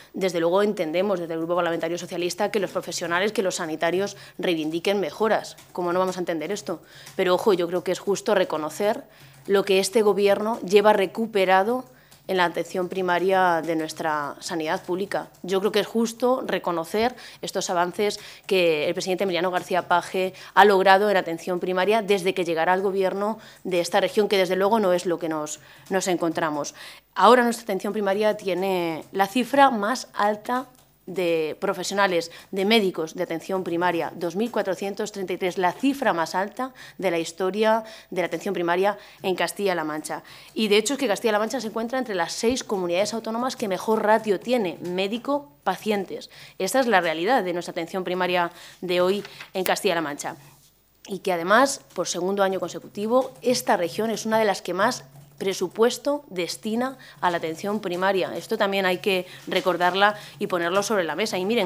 desde luego entendemos desde el Grupo Parlamentario Socialista que los profesionales, que los sanitarios reivindiquen mejoras. ¿Cómo no vamos a entender esto? Pero, ojo, yo creo que es justo reconocer lo que este Gobierno lleva recuperado en la atención primaria de nuestra sanidad pública. Yo creo que es justo reconocer estos avances que el presidente Emiliano García Paje ha logrado en atención primaria desde que llegará al Gobierno de esta región, que desde luego no es lo que nos encontramos. Ahora nuestra atención primaria tiene la cifra más alta de profesionales, de médicos de atención primaria, 2.433, la cifra más alta de la historia de la atención primaria en Castilla-La Mancha. Y de hecho es que Castilla-La Mancha se encuentra entre las 6 comunidades autónomas que mejor ratio tiene médico-pacientes. Esta es la realidad de nuestra atención primaria de hoy en Castilla-La Mancha. Y que además, por segundo año consecutivo, esta región es una de las que más presupuesto destina a la atención primaria. Esto también hay que recordarla y ponerlo sobre la mesa. Y miren,